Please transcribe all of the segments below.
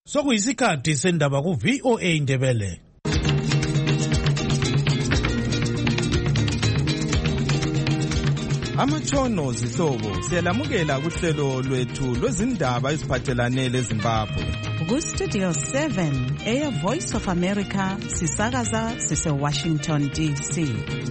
Sokuyisikhathi sendaba ku VOA Indebele. Amatshono zihlobo siyalamukela kuhlelo lwethu lwezindaba eziphathelane leZimbabwe. Ku Studio 7 Air Voice of America sisakaza sise Washington DC.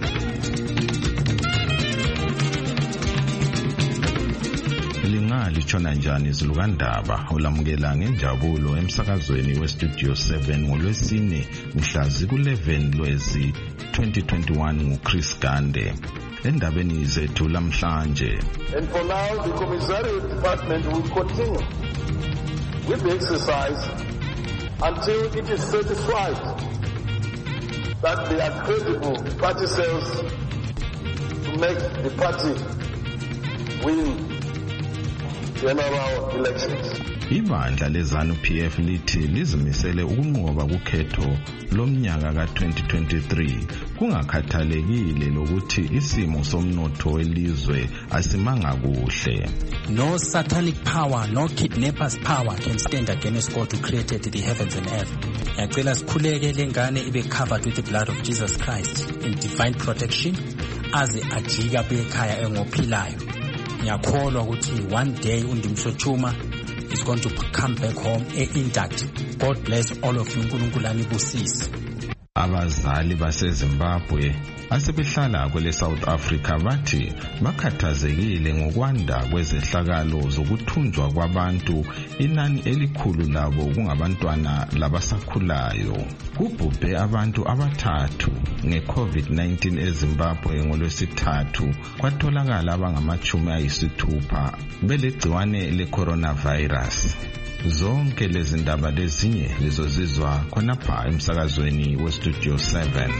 Litshona njani izilukandaba ulamukela ngenjabulo emsakazweni we Studio 7 ngolwesine mhla ku-11 Lwezi 2021 nguChris Gande. Endabeni zethu lamhlanje. And for now the Commissariat Department will continue with the exercise until it is certified that they are credible party cells to make the party win general elections. Ibandla leZANU-PF lithi lizimisele ukunqoba kukhetho lomnyaka ka-2023 kungakhathalekile lokuthi isimo somnotho welizwe asimanga kuhle. No satanic power, no kidnappers power can stand against God who created the heavens and earth. Ngiyacela sikhuleke lengane ibe covered with the blood of Jesus Christ in divine protection aze ajika bekhaya engophilayo. Ngiyakholwa ukuthi one day uNdimsochuma is going to come back home intact. God bless all of you. uNkulunkulu anibusise. Abazali baseZimbabwe asebehlala kwele South Africa bathi bakhathazekile ngokwanda kwezehlakalo zokuthunjwa kwabantu, inani elikhulu labo kungabantwana labasakhulayo. Kubhubhe abantu abathathu nge-COVID-19 eZimbabwe ngolwesithathu, kwatholakala abangama-60 belegciwane le-coronavirus. Zonke lezi ndaba lezinye lizozizwa khonapha emsakazweni we Studio 7.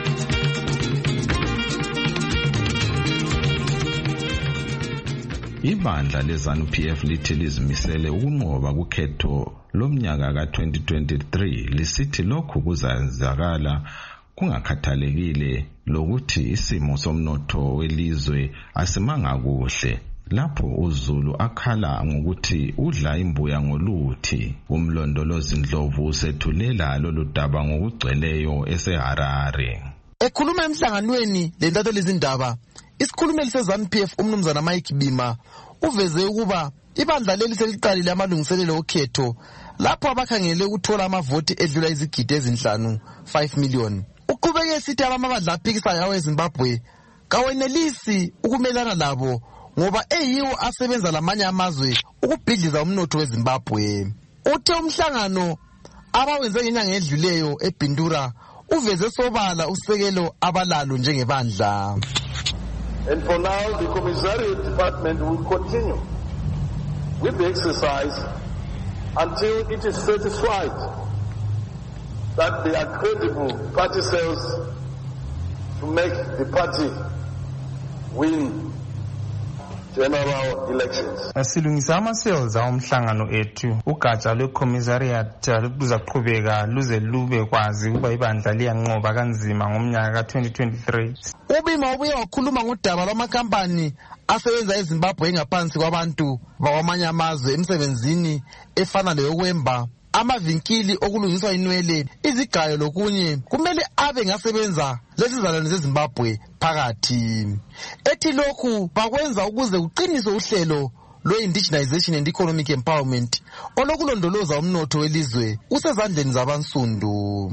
Ibandla leZANU-PF lithi lizimisele ukunqoba kukhetho lomnyaka ka-2023 lisithi lokhu kuzenzakala kungakhathalekile lokuthi isimo somnotho welizwe asimanga kuhle. Lapho uZulu akhala ngokuthi udla imbuya ngoluthi, umlondolozi Ndlovu usethulela lolu daba ngokugcweleyo eseHarare. Ekhuluma emhlanganweni lentatho lezindaba, isikhulumeli seZANU-PF umnumzana Mike Bima uveze ukuba ibandla leli seliqalile amalungiselelo okhetho lapho abakhangele ukuthola amavoti edlula izigidi ezinhlanu 5 million. Uqhubeke esithi abamabandla aphikisayo aweZimbabwe kawenelisi ukumelana labo ngoba eyiwo asebenza lamanye amazwe ukubhidliza umnotho weZimbabwe. Uthe umhlangano abawenze ngenyanga edluleyo eBindura uveze sobala usekelo abalalo njengebandla. And for now the Commissariat Department will continue with the exercise until it is certified that they are credible party cells to make the party win general elections. Asilungisa ama-cells awomhlangano ethu. Ugatsha lwe-Commissariat luzaqhubeka luze lube kwazi ukuba ibandla liyanqoba kanzima ngomnyaka ka-2023. Ubima ubuye wakhuluma ngodaba lwamakhampani asebenza eZimbabwe engaphansi kwabantu bakwamanye amazwe emsebenzini efana leyokwemba, amavinkili okulungiswa inwele, izigayo lokunye kumele abe ngasebenza lesizalwane zeZimbabwe phakathi. Ethi lokhu bakwenza ukuze kuqiniswe uhlelo lwe-indigenization and economic empowerment olokulondoloza umnotho welizwe usezandleni zabansundu.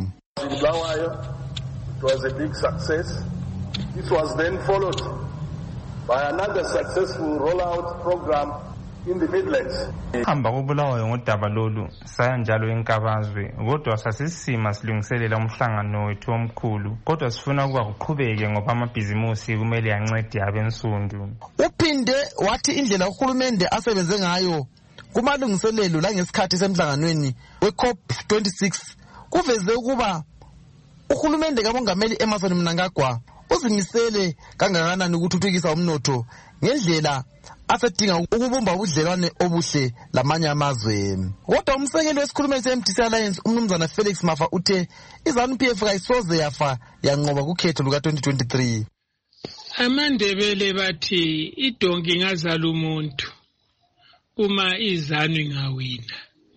It was a big success. This was then followed by another successful rollout program in the Midlands. Hamba kubulawayo ngodaba lolu saya njalo enkabazwe, kodwa sasisima silungiselela umhlangano wethu omkhulu, kodwa sifuna ukuba kuqhubeke ngoba amabhizimusi kumele yancede abensundu. Uphinde wathi indlela uhulumende asebenze ngayo kumalungiselelo langesikhathi semhlanganweni we-COP26 kuveze ukuba uhulumende kamongameli Emmerson Mnangagwa uzimisele kangakanani ukuthuthukisa umnotho ngendlela asedinga ukubumba ubudlelwane obuhle lamanye amazwe. Kodwa umsekeli wesikhulumeli se-MDC Alliance umnumzana Felix Mafa uthe iZANU-PF kayisoze yafa yanqoba kukhetho luka-2023. AmaNdebele bathi idonki ingazala umuntu uma iZANU ingawina.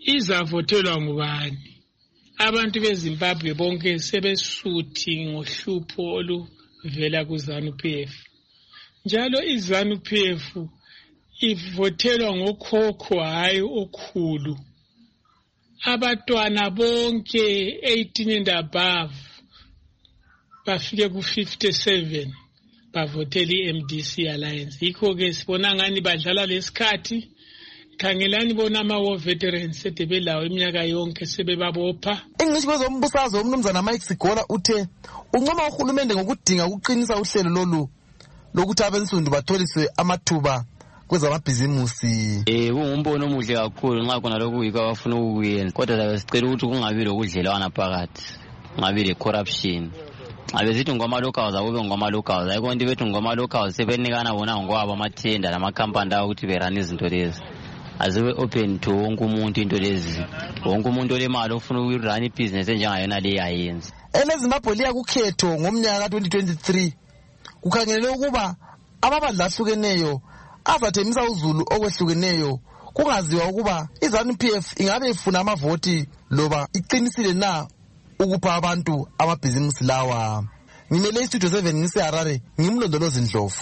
izavotelwa ngubani? Abantu beZimbabwe bonke sebesuthi ngohlupho oluvela kuZANU-PF. Njalo iZANU-PF ivotelwa ngokhokho hayi okhulu. Abatwana bonke 18 and above bafike ku-57 bavotela i-MDC Alliance. Yikho ke sibona ngani badlala lesikhathi. Khangelani bona ama-war veterans sebelawo iminyaka yonke sebebabopha. Ingcitshi kwezombusazwe umnumzana Mike Sigora uthe uncoma uhulumende ngokudinga ukuqinisa uhlelo lolu lokuthi abensundu batholiswe amathuba kwezamabhizimusi. Kungumbono omuhle kakhulu nxa khona lokhu yikho abafuna ukuyenza. Kodwa labe sicela ukuthi kungabi lokudlelwana phakathi. Kungabi le-corruption. Abesithi ngoma-locals akube ngoma-locals. Ayikho nto bethu ngoma-locals sebenikana bona ngokwabo amathenda namakhampani lawo ukuthi berane izinto lezi. Azibe open to wonke umuntu into lezi. Wonke umuntu olemali ofuna ukurun ibhizinesi enjengayona le yayenza. EleZimbabwe liya kukhetho ngomnyaka ka-2023. Kukhangelelwe ukuba amabandla ahlukeneyo azathemisa uzulu okwehlukeneyo. Kungaziwa ukuba iZANU-PF ingabe ifuna amavoti loba iqinisile na ukupha abantu amabhizimusi lawa. Ngimele iStudio 7 ngiseHarare, ngimlondolozi Ndlovu.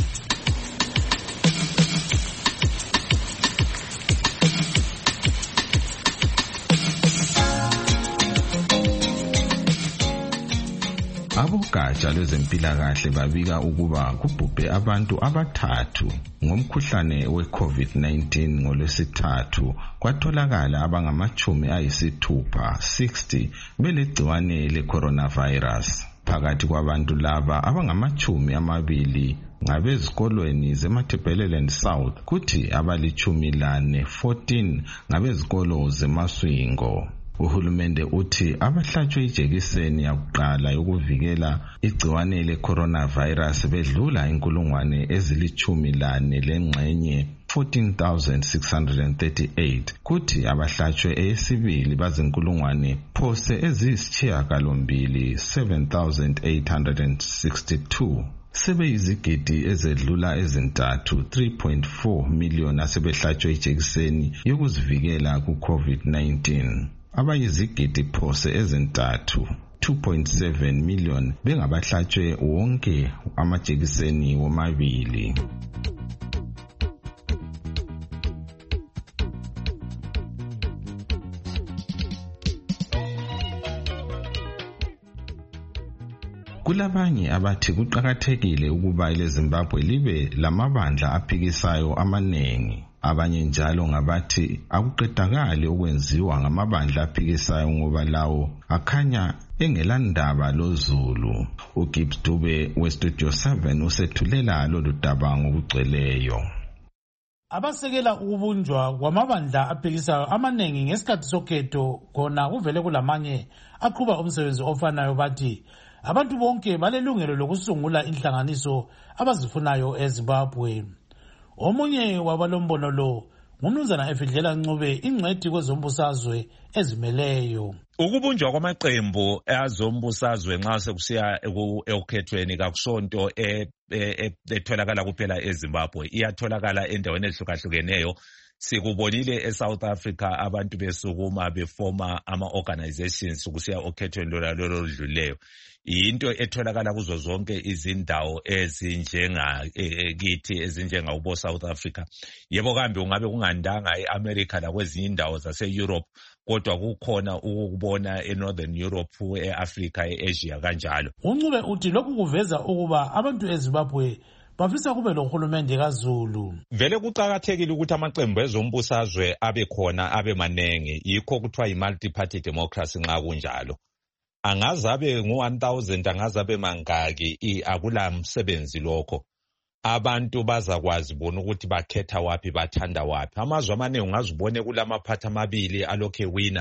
Abogatsha lwezempilakahle babika ukuba kubhubhe abantu abathathu ngomkhuhlane we-COVID-19 ngolwesithathu. Kwatholakala abangama-60 belegciwane le-coronavirus. Phakathi kwabantu laba abangama-20 ngabezikolweni zeMatabeleland South, kuthi abali-14 ngabezikolo zeMaswingo. Uhulumende uthi abahlatshwe ijekiseni yakuqala yokuvikela igciwane le-coronavirus bedlula 14,000 lengxenye 14,638, kuthi abahlatshwe eyesibili bazinkulungwane phose eziyisishiyagalombili 7,862. Sebeyizigidi ezedlula ezintathu 3.4 million asebehlatshwe ijekiseni yokuzivikela ku-COVID-19. Abayizigidi phose ezintathu 2.7 million bengabahlatshwe wonke amajekiseni womabili. Kulabanye abathi kuqakathekile ukuba ileZimbabwe libe lamabandla aphikisayo amanengi. Abanye njalo ngabathi akuqedakali okwenziwa ngamabandla aphikisayo ngoba lawo akhanya engelandaba lozulu. uGibbs Dube weStudio 7 usethulela lolu daba ngokugcweleyo. Abasekela ukubunjwa kwamabandla aphikisayo amanengi ngesikhathi sokhetho khona kuvele kulamanye aqhuba umsebenzi ofanayo bathi abantu bonke balelungelo lokusungula inhlanganiso abazifunayo eZimbabwe. Omunye wabalombono lo ngumnumzana Efidlela Ncube, ingcwethi kwezombusazwe ezimeleyo. Ukubunjwa kwamaqembu azombusazwe nxa sekusiya ekukhethweni kakusonto etholakala kuphela eZimbabwe, iyatholakala endaweni ehlukahlukeneyo. Sikubonile eSouth Africa abantu besukuma befoma ama-organizations kusiya okhethweni lolo oludluleyo. Into etholakala kuzo zonke izindawo ezinjengakithi ezinjengakubo South Africa. Yebo kambe ungabe kungandanga eAmerica lakwezinye indawo zase-Europe, kodwa kukhona ukubona eNorthern Europe, eAfrica, eAsia kanjalo. uNcube uthi lokhu kuveza ukuba abantu eZimbabwe bafisa kube lohulumende kaZulu. Vele kuqakathekile ukuthi amaqembu ezombusazwe abe khona abe manengi, yikho kuthiwa yi-multi-party democracy nxa kunjalo. Angazabe ngu-1000 angazabe mangaki, akula msebenzi lokho. Abantu bazakwazi bona ukuthi bakhetha waphi bathanda waphi. Amazwe amaningi ungazibone kulamaphathi amabili alokhe wina.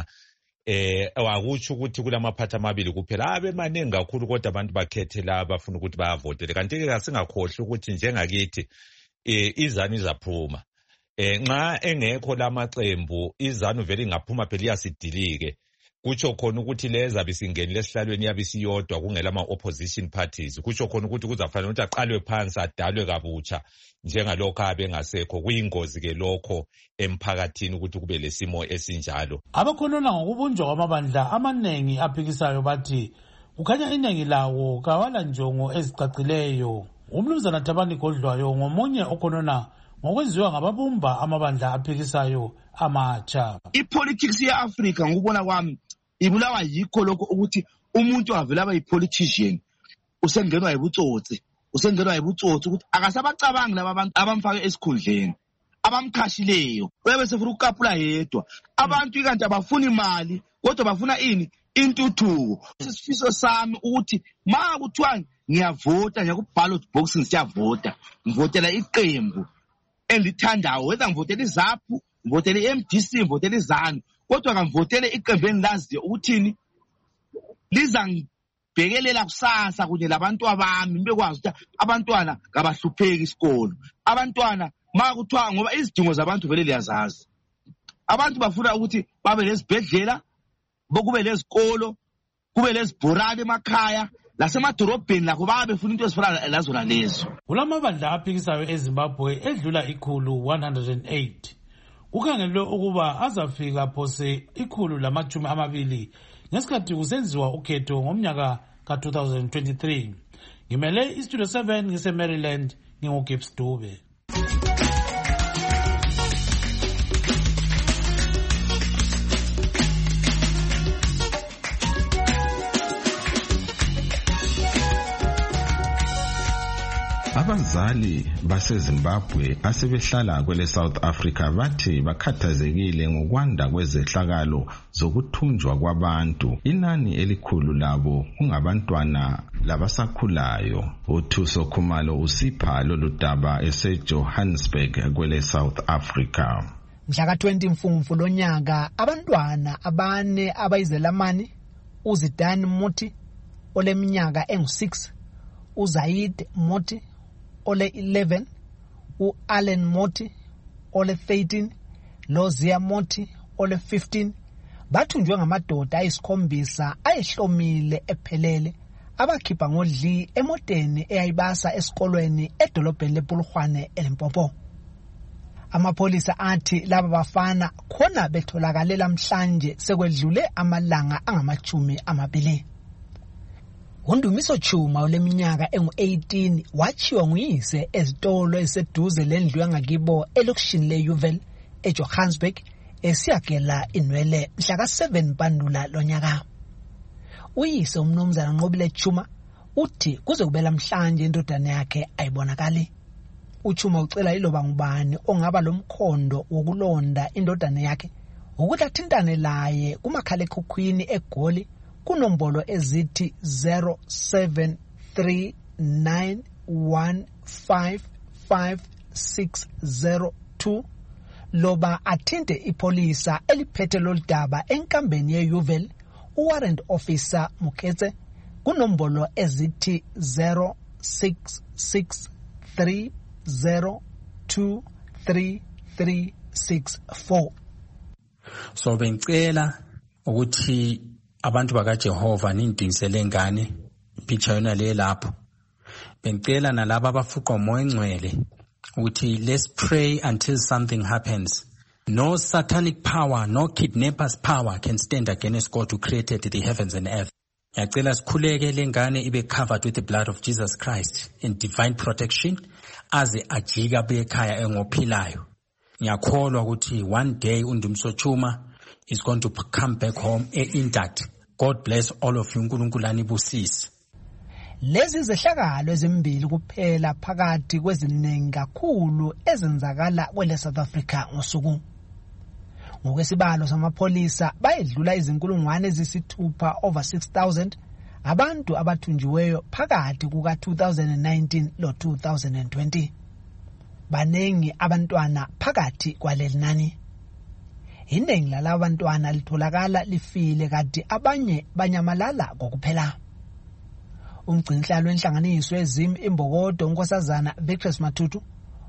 Akutsho ukuthi kulamaphathi amabili kuphela abe maningi kakhulu, kodwa abantu bakhethe la bafuna ukuthi bayavotele. Kanti-ke kasingakhohlwa ukuthi njengakithi iZANU izaphuma. Nxa engekho lamaqembu iZANU vele ingaphuma phela iyasidilike. kutsho khona ukuthi leza bisingenile esihlalweni yabe siyodwa kungela ama-opposition parties, kutsho khona ukuthi kuzafanele ukuthi aqalwe phansi adalwe kabutsha njengalokho abengasekho. Kuyingozi-ke lokho emphakathini ukuthi kube lesimo esinjalo. Abakhuluma ngokubunjwa kwamabandla amaningi aphikisayo bathi kukhanya iningi lawo kawala njongo ezicacileyo. Umnumzana Thabani Godlwayo ngomunye okhonona ngokwenziwa ngababumba amabandla aphikisayo amatsha. I-politics ye-Africa ngokubona kwami ibulawa yikho lokho ukuthi umuntu avela aba yi-politician usengenwa yibutsotsi ukuthi akasabacabangi laba abantu abamfake esikhundleni abamkhashileyo bebe sefuna ukukapula yedwa. Abantu ikanti abafuna imali kodwa bafuna ini? Intuthuko. Isifiso sami ukuthi ma kuthiwa ngiyavota ngiyakuballot box ngiyavota ngivotela iqembu engithandayo, whether ngivotela iZAPU, ngivotela iMDC, ngivotela iZANU, kodwa ngivotele iqembu engilaziyo ukuthini liza ngibhekelela kusasa kunye labantu abami, bekwazi ukuthi abantwana ngabahlupheki isikolo. Abantwana ma kuthiwa ngoba izidingo zabantu vele liyazazi. Abantu bafuna ukuthi babe lezibhedlela, kube lezikolo, kube lezibhorane emakhaya, lasemadorobheni lakho babe befuna into ezifana lazona lezo. Kulamabandla aphikisayo eZimbabwe edlula 108. Kukhangelwe ukuba azafika phose 120 ngesikhathi kusenziwa ukhetho ngomnyaka ka-2023. Ngimele iStudio 7 ngise-Maryland, nginguGibbs Dube. Abazali baseZimbabwe asebehlala kwele South Africa bathi bakhathazekile ngokwanda kwezehlakalo zokuthunjwa kwabantu. Inani elikhulu labo kungabantwana labasakhulayo. uThuso Khumalo usipha lolu daba eseJohannesburg kwele South Africa. Mhla ka-20 Mfumfu lonyaka abantwana abane abayizelamani, uZidane Muti oleminyaka engu-6, uZaid Muti ole 11, u-Allen Moti ole 13, loZia Moti ole 15 bathunjwe ngamadoda ayisikhombisa ayehlomile ephelele abakhipha ngodli emoteni eyayibasa esikolweni edolobheni lePulukwane eLimpopo. Amapolisa athi laba bafana khona betholakale lamhlanje sekwedlule amalanga angama-20. uNdumiso Chuma oleminyaka engu-18 wachiwa nguyise ezitolo eziseduze lendlu yangakibo elokishini leUval eJohannesburg esiyagela inwele mhla ka-7 Mpandula lonyaka. Uyise umnumzana Nqobile Chuma uthi kuze kube lamhlanje indodana yakhe ayibonakali. uChuma ucela iloba ngubani ongaba lomkhondo wokulonda indodana yakhe ukuthi athintane laye kumakhalekhukhwini eGoli kunombolo ezithi 0739155602 loba athinte ipolisa eliphethe loludaba enkambeni yeUval uwarrant officer Muketse kunombolo ezithi 0663023364. So bengicela ukuthi abantu bakaJehova nindingisele ngane picture yona le lapho. Bengicela nalabo abafuqa umoya engcwele ukuthi let's pray until something happens. No satanic power, no kidnappers power can stand against God who created the heavens and earth. Ngiyacela sikhuleke lengane ibe covered with the blood of Jesus Christ in divine protection aze ajika buye ekhaya engophilayo. Ngiyakholwa ukuthi one day uNdumiso Chuma is going to come back home intact. God bless all of you. uNkulunkulu anibusise. Lezi zehlakalo ezimbili kuphela phakathi kweziningi kakhulu ezenzakala kwele South Africa ngosuku. Ngokwesibalo samapolisa bayedlula izinkulungwane ezisithupha over 6,000 abantu abathunjiweyo phakathi kuka 2019 lo 2020. Banengi abantwana phakathi kwaleli nani. Iningi lalabo bantwana litholakala lifile kanti abanye banyamalala kokuphela. Umgcinhlalo wenhlanganiso ezimi imbokodo uNkosazana Victor Matutu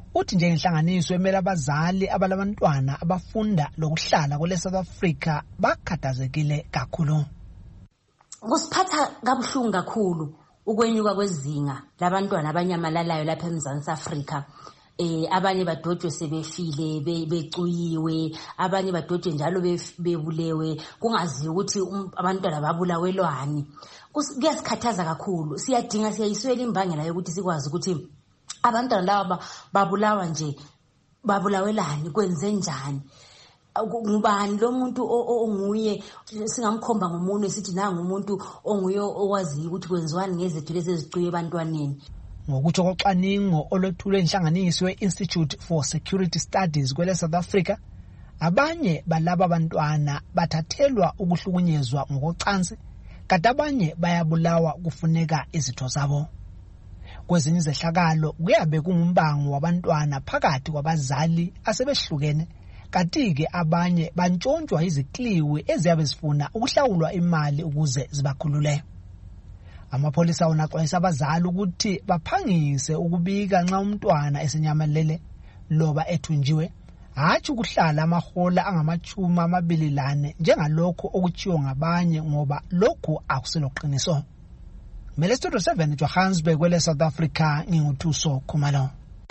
uthi njengenhlanganiso emele abazali abalabantwana abafunda lokuhlala kwele South Africa bakhathazekile kakhulu. Kusiphatha kabuhlungu kakhulu ukwenyuka kwezinga labantwana abanyamalalayo lapha eMzansi Afrika. Abanye badotshwe sebefile becuyiwe, abanye badotshwe njalo bebulewe, kungazi ukuthi abantwana babulawelwani. Kuyasikhathaza kakhulu. Siyayiswela imbangela yokuthi sikwazi ukuthi abantwana laba babulawelani, kwenze njani. Ngubani lo muntu onguye singamkhomba ngomunwe sithi nanga umuntu onguye owazi ukuthi kwenziwani ngezethu lezi ezicuye ebantwaneni. Ngokuthi ocwaningo olwethulwe inhlanganiso we-Institute for Security Studies kwele South Africa, abanye balaba abantwana bathathelwa ukuhlukunyezwa ngokocansi, kanti abanye bayabulawa kufuneka izitho zabo. Kwezinye izehlakalo kuyabe kungumbango wabantwana phakathi kwabazali asebehlukene, kanti-ke abanye bantshontshwa izikliwi eziyabe zifuna ukuhlawulwa imali ukuze zibakhulule. Amapholisa unaxwayisa abazali ukuthi baphangise ukubika nxa umntwana esenyamalele loba ethunjiwe, hatshi ukuhlala amahola angama-24 njengalokho okutshiwo ngabanye ngoba lokhu akuseloqiniso. Mele Studio 7 Johannesburg kwele South Africa, nginguthuso Khumalo.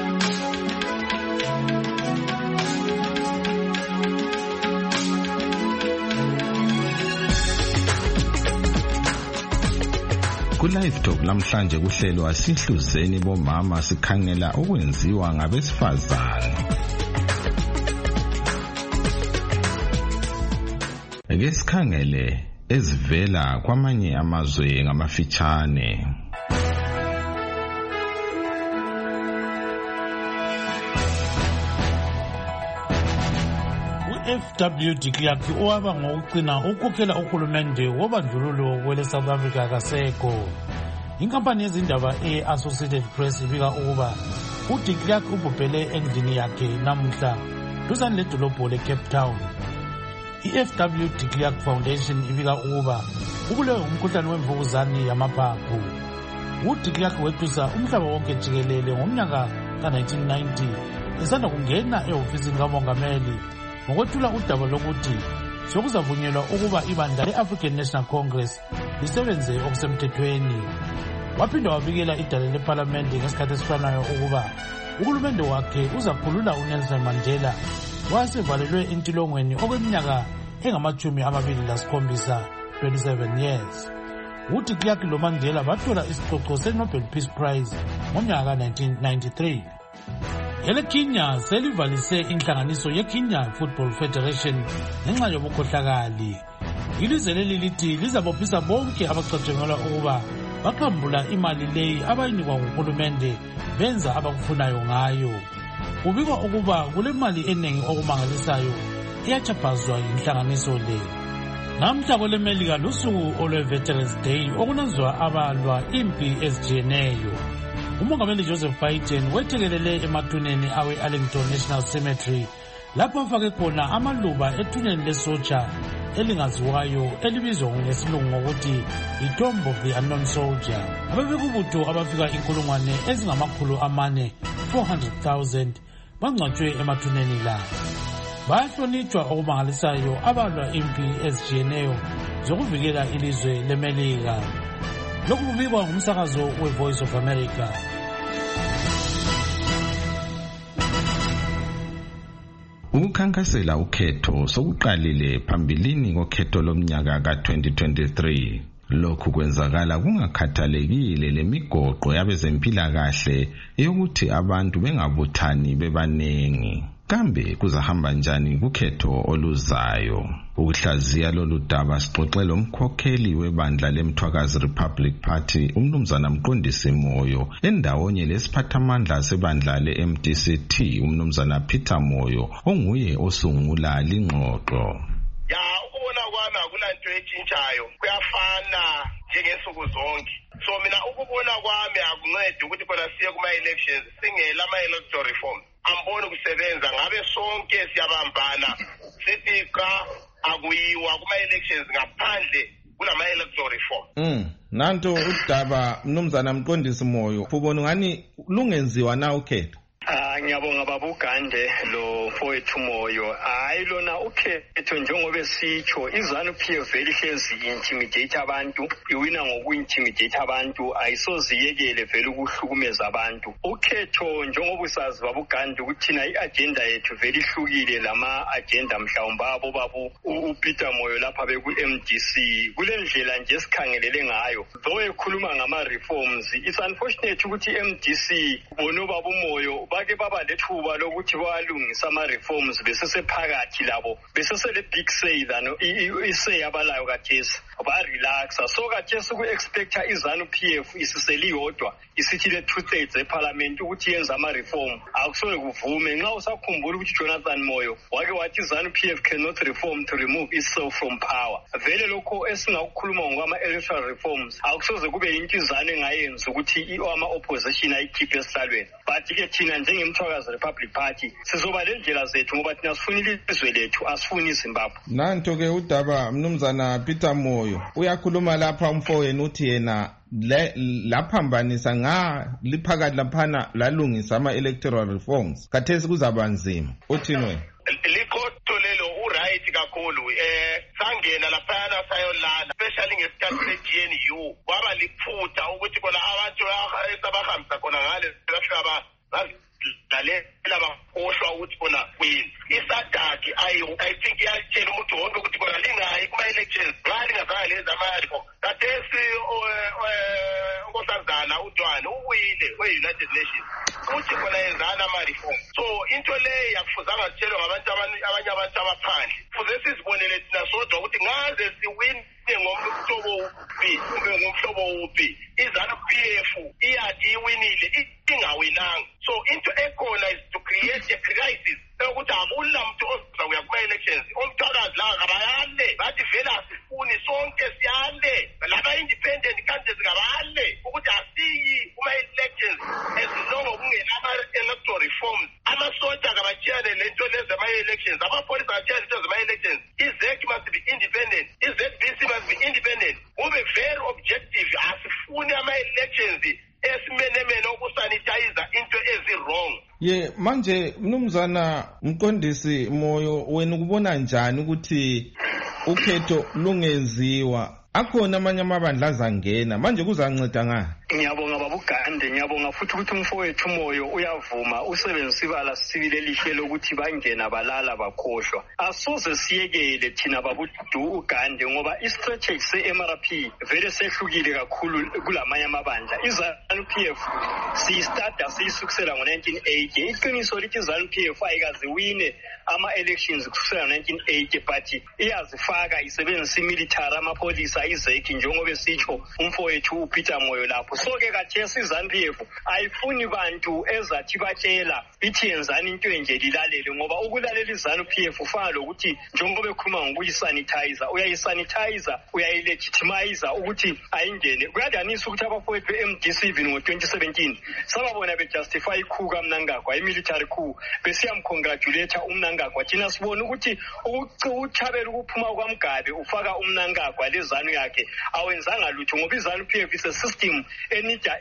Ku-Live Talk namhlanje kuhlelwa sihluzeni bomama sikhangela okwenziwa ngabesifazane. Ake sikhangele ezivela kwamanye amazwe ngamafitshane. FW de Klerk owaba ngokucina ukukhokhela uhulumende wobandlululo kwele South Africa akasekho. Inkampani yezindaba Associated Press ibika ukuba uDe Klerk ubhubhele endlini yakhe namuhla duzane ledolobho leCape Town. IFW de Klerk Foundation ibika ukuba ubulewe umkhuhlane wemvukuzane yamaphaphu. uDe Klerk wethusa umhlaba wonke jikelele ngomnyaka ka-1990 esanda kungena ehofisini kamongameli ngokwethula udaba lokuthi sokuzavunyelwa ukuba ibandla le-African National Congress lisebenze okusemthethweni. Waphinda wabikela idale lephalamende ngesikhathi esifanayo ukuba uhulumende wakhe uzakhulula uNelson Mandela wasevalelwe entilongweni okweminyaka engama-27, 27 years. uDe Klerk lo Mandela bathola isicoco se-Nobel Peace Prize ngomnyaka ka-1993. EleKenya selivalise inhlanganiso yeKenya Football Federation ngenxa yobukhohlakali. Ilizwe leli lithi lizabophisa bonke abacatshangelwa ukuba baqambula imali leyi abayinikwa nguhulumende benza abakufunayo ngayo. Kubikwa ukuba kule mali eningi okumangalisayo iyachaphazwa yinhlanganiso le. Namhla kweleMelika lusuku olwe-Veterans Day okunanzwa abalwa impi ezijiyeneyo. Umongameli Joseph Biden wethekelele emathuneni awe-Arlington National Cemetery lapho afake khona amaluba ethuneni lesotsha elingaziwayo elibizwa ngesilungu ngokuthi i-Tomb of the Unknown Soldier. Abebekubutho abafika 400,000 400,000 bangcwatshwe emathuneni la. Bayahlonitshwa okumangalisayo abalwa impi ezijiyeneyo zokuvikela ilizwe leMelika. Lokhu kubikwa ngumsakazo we-Voice of America. Ukukhankasela ukhetho sokuqalile phambilini kokhetho lomnyaka ka-2023. Lokhu kwenzakala kungakhathalekile lemigoqo yabezempilakahle eyokuthi abantu bengabuthani bebanengi. Kambe kuzahamba njani kukhetho oluzayo? Ukuhlaziya lolu daba sixoxele umkhokheli webandla leMthwakazi Republic Party umnumzana Mqondisi Moyo endawonye lesiphathamandla sebandla le-MDCT umnumzana Peter Moyo onguye osungula lingxoxo. Ya ukubona kwami akulanto etshintshayo, kuyafana njengensuku zonke. So mina ukubona kwami akuncedi ukuthi phela siye kuma-elections singela ama-electoral reform. Amboni kusebenza ngabe sonke siyabambana sithi ka akuyiwa kuma-elections ngaphandle kulama-electoral reform. Nanto udaba mnumzana Mqondisi Moyo ubona ngani lungenziwa na ukhetho? Ngiyabonga baba uGande lo mfowethu Moyo. Hayi lona ukhetho njengoba esitsho iZANU-PF vele ihlezi intimidate abantu, iwina ngoku-intimidate abantu, ayisoziyekele vele ukuhlukumeza abantu. Ukhetho njengoba usazi baba uGande ukuthi thina i-agenda yethu vele ihlukile lama-agenda mhlawumbe abo babu uPeter Moyo lapha beku-MDC. Kule ndlela nje esikhangelele ngayo, though ekhuluma ngama-reforms, it's unfortunate ukuthi i-MDC bono baba uMoyo bake baba lethuba lokuthi bayalungisa ama-reforms besesephakathi labo besesele big say lano isay abalayo kathesi ba-relaxa. So kathesi ku-expecta iZANU-PF isiseliyodwa isithi le 2/3 eParliament ukuthi yenza ama-reform akusoke kuvume. Nxa usakhumbula ukuthi Jonathan Moyo wake wathi iZANU-PF cannot reform to remove itself from power. Vele lokho esingakukhuluma ngokwama-electoral reforms akusoze kube yinto iZANU engayenza ukuthi ama-opposition ayikhiphe esihlalweni. But-ke thina njengeMthwakazi Republic Party sizoba le ndlela zethu ngoba thina sifuna ilizwe lethu, asifuni iZimbabwe. Nanto-ke udaba mnumzana Peter Moyo uyakhuluma lapha umfowenu uthi yena laphambanisa liphakathi laphana lalungisa ama-electoral reforms khathesi kuzaba nzima. Uthini wena? Likhotho lelo uright kakhulu. Sangena laphana sayolala especially ngesikhathi se-GNU kwaba liphutha ukuthi kona abantu esabahambisa khona ngale lafika dalela bakhohlwa ukuthi kona kwini isadaki I think iyatshela umuntu wonke ukuthi kona lingayi kuma-elections nxa lingazange lenza ama-reform. Kathesi unkosazana uDwane uwile we-United Nations uthi kona yenzana ama-reform. So into leyo yakufuzanga sitshelwe ngabantu abanye abantu abaphandle. Kufuze sizibonele thina sodwa ukuthi ngaze siwine ngomhlobo uphi kumbe ngomhlobo uphi iZANU-PF iyathi iwinile ingawinanga. So into ekhona is to create a crisis ukuthi akula muntu ozawuya kuma-elections. Omthwakazi la kabayale bathi vele asifuni sonke siyale laba-independent candidates kabayale ukuthi asiyi kuma-elections as long kungenama-electoral reforms. Amasoja kabatshiyane lento lezama-elections, amapolisa kabatshiyane lento zama-elections. I-ZEC must be independent, i-ZBC must be independent. Kube very objective, asifuni ama-elections esimenemene ukusanitize into ezi-wrong. Manje mnumzana Mqondisi Moyo, wena ukubona njani ukuthi ukhetho lungenziwa? Akhona amanye amabandla azangena manje kuzanceda ngani? Ngiyabonga baba uGande, ngiyabonga futhi ukuthi umfowethu Moyo uyavuma usebenzisa ibala sibile elihle lokuthi bangena balala bakhohlwa. Asoze siyekele thina baba uGande ngoba i-strategy se-MRP vele sehlukile kakhulu kulamanye amabandla. iZANU-PF siyistarta siyisukusela ngo-1980. Iqiniso lithi iZANU-PF ayikaze wine ama-elections kusukela ngo-1980 but iyazifaka isebenzisa imilitary amapolisa iZEC njengoba esitsho umfowethu uPeter Moyo lapho. So-ke kathesi iZANU-PF ayifuni bantu ezathi batshela ithi yenzani into enje lilalele ngoba ukulalela iZANU-PF ufana lokuthi njengoba ekhuluma ngokuyisanitizer uyayisanitizer uyayilegitimizer ukuthi ayingene. Kuyadanisa ukuthi abafowethu be-MDC even ngo-2017 sababona bejustify ikhu kaMnangagwa imilitary coup besiyamcongratulate uMnangagwa. Thina sibona ukuthi ukuchabela ukuphuma kwaMgabe ufaka uMnangagwa lezanu yakhe awenzanga lutho ngoba iZANU-PF is a system enida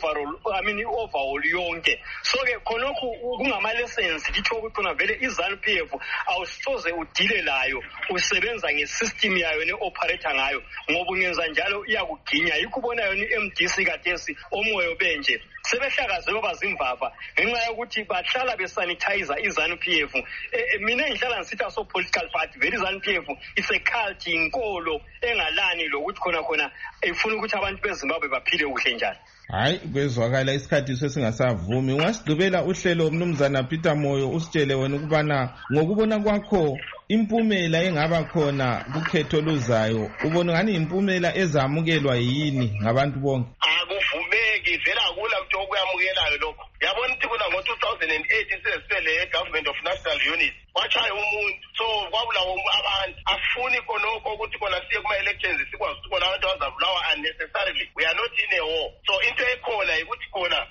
i-overall yonke. So-ke khonokhu kungama-lessons kithi ukuthi na vele iZANU-PF awusoze udile layo usebenza nge-system yayo ne-operator ngayo ngoba ungenza njalo iyakuginya. Yikho ubonayo i-MDC kathesi omoyo benje sebehlakaze babazimvava ngenxa yokuthi bahlala besanitize iZANU-PF. Mina ngihlala ngisithi aso political party vele iZANU-PF is a cult, inkolo engalani lokuthi khona ifuna ukuthi abantu beZimbabwe baphile kuhle njani. Hayi kwezwakala isikhathi sesingasavumi. Ungasigqibela uhlelo mnumzana Peter Moyo usitshele wena ukubana ngokubona kwakho impumela engaba khona kukhetho luzayo ubona ngani impumela ezamukelwa yini ngabantu bonke? Akuvumeki vele akula muntu okuyamukelayo lokho. Yabona ukuthi kuna ngo-2008 sesele government of national unity wachaya umuntu. So kwabulawa abantu afuni khonokho ukuthi kona siye kuma-elections sikwazi ukuthi kona abantu bazabulawa unnecessarily. We are not in a war. So into ekhona ukuthi khona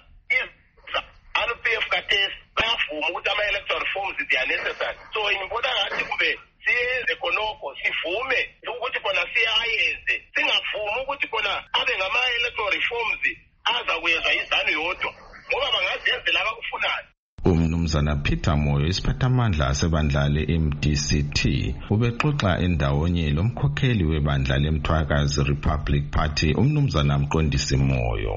iZANU-PF kathesi bayavuma ukuthi ama-electoral reforms they are necessary. So ngibona ngathi kumbe siyenze khonokho sivume ukuthi kona siyayenze singavumi ukuthi kona abe ngama-electoral reforms aza kuyenzwa iZANU yodwa ngoba bangazenzela abakufunayo. umnumzana Peter Moyo isiphathamandla sebandla le-MDCT ubexoxa endawonye lomkhokheli webandla leMthwakazi Republic Party umnumzana Mqondisi Moyo.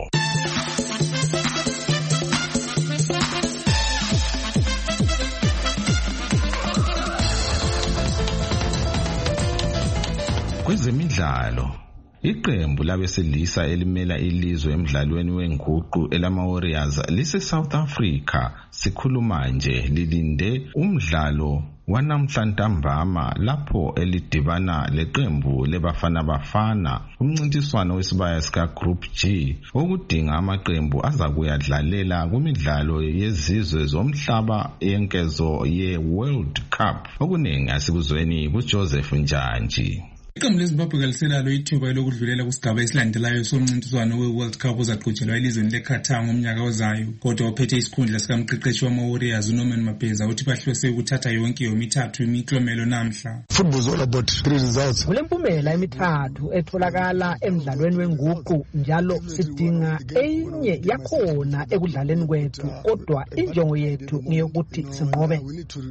Kwezemidlalo, iqembu labesilisa elimela ilizwe emidlalweni wenguqu elama-Warriors lise-South Africa sikhuluma nje lilinde umdlalo wanamhla ntambama lapho elidibana leqembu lebafana bafana umncintiswano wesibaya sika Group G okudinga amaqembu azakuyadlalela kumidlalo yezizwe zomhlaba yenkezo ye-World Cup. Okuningi asikuzweni kuJoseph Njanji. Iqembu leZimbabwe kaliselalo ithuba lokudlulela kusigaba esilandelayo somncintiswano we-World Cup ozaqhutshelwa elizweni leQatar ngomnyaka ozayo. Kodwa ophethe isikhundla sikamqeqeshi wama-Warriors uNorman Mabheza uthi bahlose ukuthatha yonke yomithathu imiklomelo namhla. Football is all about 3 results. Kulempumela emithathu etholakala emidlalweni wenguqu njalo sidinga enye yakhona ekudlaleni kwethu kodwa injongo yethu ngiyokuthi sinqobe.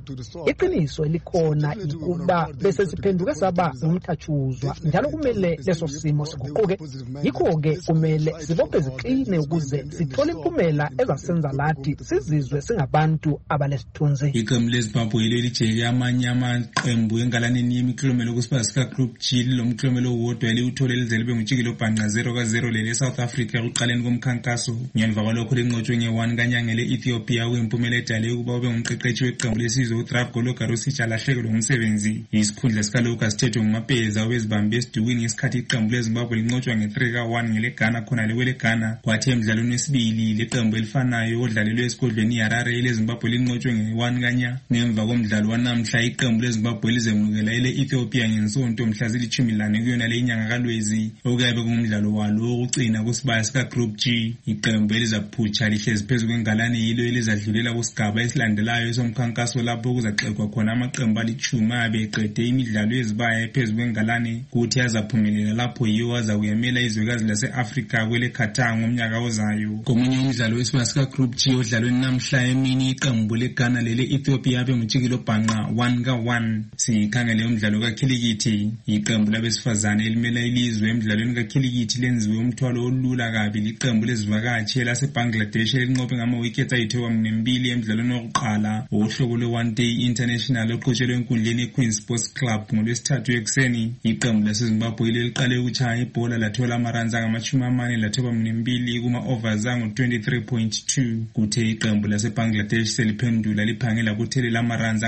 Iqiniso elikhona ukuba bese siphenduka saba umthathu njalo kumele leso simo siguquke yikho-ke kumele sibophe ziqine ukuze sithole impumela ezasenza lathi sizizwe singabantu abalesithunzi. Iqembu leZimbabwe lilijeke amanye amaqembu engalaneni yemiklomelo kusibaya sika Group G lomklomelo wodwa liwuthole lize libe ngutshikilo bhanqa 0-0 lele South Africa ekuqaleni komkhankaso. Ngemva kwalokho linqotshwe nge-1 kanyanga le-Ethiopia kuyimpumelelo edale ukuba ube ngumqeqeshi weqembu lesizwe uDravko Logarosic alahlekelwe ngumsebenzi. Isikhundla sika Lucas Teto Mapeza wezibambe esidukwini ngesikhathi iqembu leZimbabwe linqotshwa nge-3-1 ngeleGhana khona leWeleGhana. Kwathi emidlalweni wesibili leqembu elifanayo odlalelwe esigodlweni iHarare leZimbabwe linqotshwe nge-1 kanya. Ngemva komdlalo wanamhla iqembu leZimbabwe lizemukela ele-Ethiopia ngensonto mhla zili-14 kuyona le inyanga kaLwezi okuyabe kungumdlalo walo wokugcina kusibaya sika Group G. Iqembu elizaphutsha lihlezi phezu kwengalane yilo elizadlulela kusigaba esilandelayo somkhankaso lapho kuzaxekwa khona amaqembu ali-10 abe eqede imidlalo yezibaya phezu kwengalane kuthi azaphumelela lapho yiwo azakuyamela izwekazi lase-Afrika kweleQatar ngomnyaka ozayo. Komunye umdlalo wesibaya sika Group G odlalweni namhla emini iqembu leGhana lele-Ethiopia abe ngutshikilo bhanqa 1-1. Sikhangele umdlalo kakhilikithi, iqembu labesifazane elimela ilizwe emidlalweni kakhilikithi lenziwe umthwalo olula kabi liqembu lezivakatshi laseBangladesh elinqobe ngama-wickets ayi-2 emidlalweni wokuqala wohlobo lwe-One Day International oqhutshelwe enkundleni yeQueen Sports Club ngolwesithathu ekuseni. Iqembu laseZimbabwe liqale ukutshaya ibhola lathola amaranzi angama-42 kuma-overs angu-23.2 kuthe iqembu laseBangladesh seliphendula liphangela kuthelela amaranzi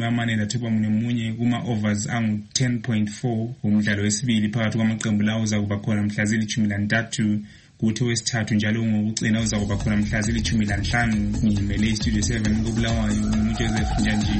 angama-41 kuma-overs angu-10.4. Umdlalo wesibili phakathi kwamaqembu lawo uzakuba khona mhla zili-13 kuthi wesithathu njalo ngokugcina uzakuba khona mhla zili-15. Ngimele iStudio 7 koBulawayo nguJoseph Njanji.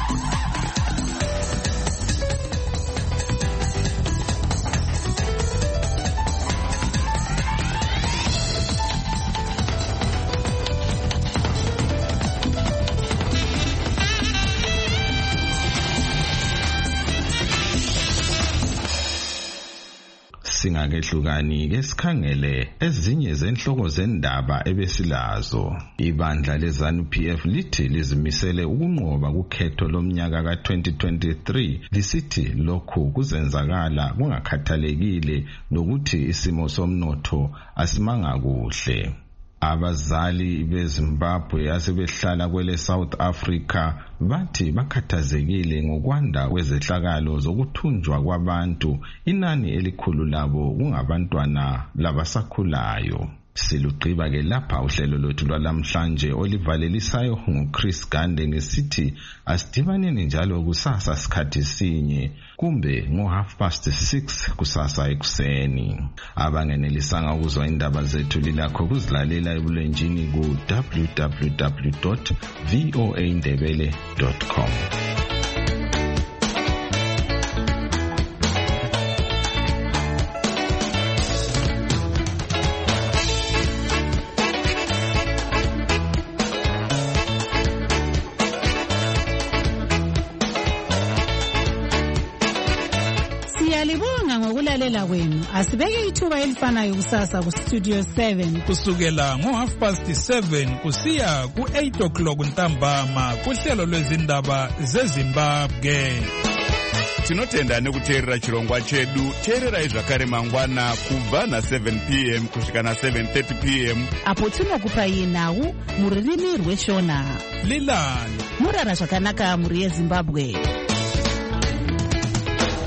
Singakehlukani ke sikhangele ezinye zenhloko zendaba ebesilazo. Ibandla leZANU-PF lithi lizimisele ukunqoba kukhetho lomnyaka ka-2023 lisithi lokhu kuzenzakala kungakhathalekile nokuthi isimo somnotho asimanga kuhle. Abazali beZimbabwe asebehlala kwele South Africa bathi bakhathazekile ngokwanda kwezehlakalo zokuthunjwa kwabantu, inani elikhulu labo kungabantwana labasakhulayo. Silugqiba ke lapha uhlelo lwethu lwalamhlanje olivalelisayo nguChris Gande ngesithi asidibaneni njalo kusasa sikhathi sinye kumbe ngo6:30 kusasa ekuseni. Abangenelisanga ukuzwa indaba zethu lilakho kuzilalela ebulenjini ku www.voaindebele.com. Siyalibonga ngokulalela kwenu. Asibeke ithuba elifanayo kusasa ku Studio 7 kusukela ngo7:30 kusiya ku8 ntambama kuhlelo lwezindaba zeZimbabwe. Tinotenda nekuteerera chirongwa chedu. Teererai zvakare mangwana kubva na7 p.m. kusvika na7:30 p.m. apo tinokupai nhau mururimi rweshona. Lilani murara zvakanaka muri yeZimbabwe.